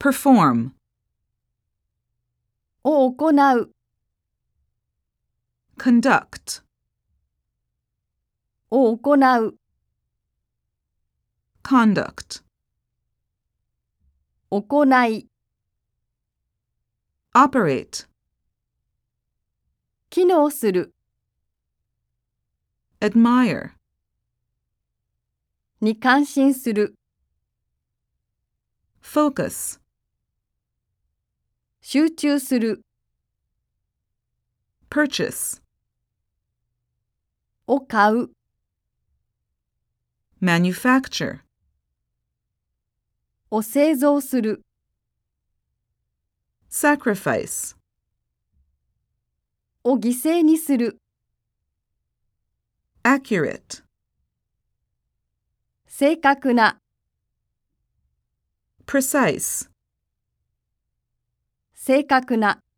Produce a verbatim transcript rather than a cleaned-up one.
perform, を行う、 conduct, を行う、 conduct, 行い、 operate, 機能する admire, に関心する、 focus, 集中する purchase, を買う、 manufacture, を製造する、 sacrifice, を犠牲にする、 accurate, 正確な、 precise. 正確な